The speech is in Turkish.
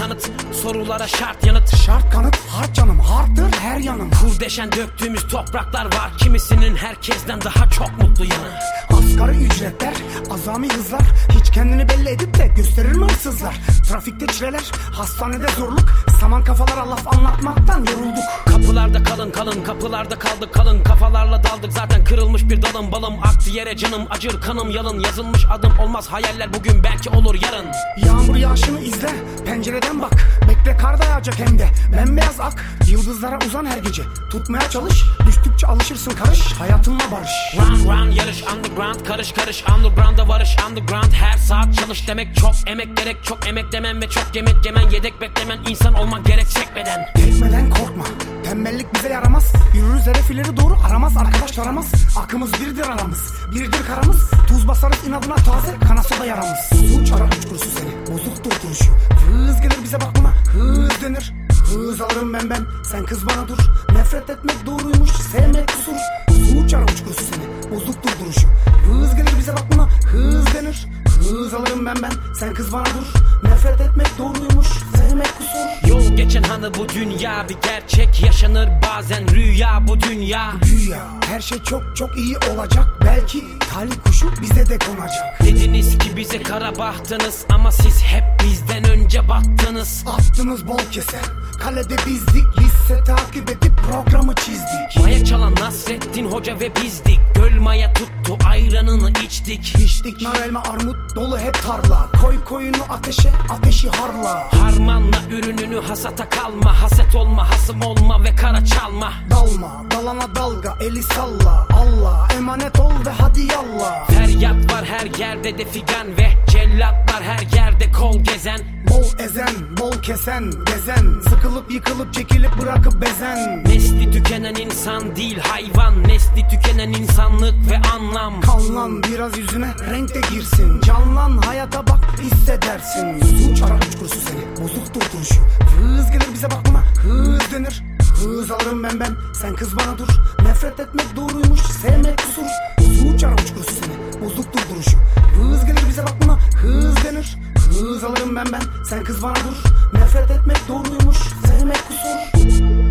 kanıt, sorulara şart yanıt. Şart kanıt, hard canım, harddır her yanım. Kurdeşen döktüğümüz topraklar var, kimisinin herkesten daha çok mutlu yanı. Asgari ücretler, azami hızlar, hiç kendini belli edip de gösterir mi hırsızlar? Trafikte çileler, hastanede zorluk, saman kafalara laf anlatmaktan yorulduk. Kapılarda kalın kalın, kapılarda kaldık kalın, kafalarla daldık zaten kırılmış bir dalım. Balım aktı yere, canım acır, kanım yalın. Yazılmış adım olmaz hayaller, bugün belki olur yarın. Yağmur yağışını izle, pencereden bak, bekle kar da yağacak hem de bembeyaz ak. Yıldızlara uzan her gece, tutmaya çalış, düştükçe alışırsın karış, hayatınla barış. Run run yarış underground, karış karış underground'a varış. Underground her saat çalış demek, çok emek gerek, çok emek demem ve çok yemek yemen. Yedek beklemen, insan olman gerek çekmeden. Tekmeden korkma, tembellik bize yaramaz. Yürürüz hedef ileri doğru, aramaz arkadaş aramaz. Akımız birdir aramız, birdir karamız. Tuz basarız inadına taze, kanasa da yaramız. Suç ara uçkurusu seni, bozuktur duruşu. Hız gelir bize bak buna, hız denir. Hız alırım ben, sen kız bana dur. Nefret etmek doğruymuş, sevmek kusur. Suç ara uçkurusu seni, bozuktur duruşu. Hız gelir bize bak buna, hız denir. Hız alırım ben, sen kız bana dur. Nefret etmek doğruymuş, sevmek kusur. Yol geçen hanı bu dünya, bir gerçek yaşanır bazen, rüya bu dünya. Güya her şey çok çok iyi olacak, belki talih kuşu bize de konacak. Dediniz ki bize kara bahtınız, ama siz hep bizden önce battınız. Attınız bol kese, kalede bizdik, lise takip edip programı çizdik. Maya çalan Nasrettin Hoca ve bizdik, göl maya tuttu ayranını içtik. İçtik nar elma armut dolu hep tarla, koy koyunu ateşe, ateşi harla. Harmanla ürününü hasata kalma, haset olma, hasım olma ve kara çalma. Dalma, dalana dalga, eli salla, Allah emanet ol ve hadi yallah. Feryat var her yerde de figan ve cellatlar her yerde kol gezen. Bol ezen, bol kesen, gezen, sıkılıp yıkılıp çekilip bırakıp bezen. Nesli tükenen insan değil hayvan, nesli tükenen insanlık ve anlam. Kanlan biraz yüzüne renk de girsin, canlan hayata bak hissedersin. Suç ara uçkurusu seni, bozuktur duruşu. Hız gelir bize bak buna, hız denir. Hız alırım ben, sen kız bana dur. Nefret etmek doğruymuş, sevmek kusur. Suç ara uçkurusu seni, bozuktur duruşu. Hız gelir bize bak buna, hız denir. Hız alırım ben, sen kız bana dur. Nefret etmek doğruymuş, sevmek kusur.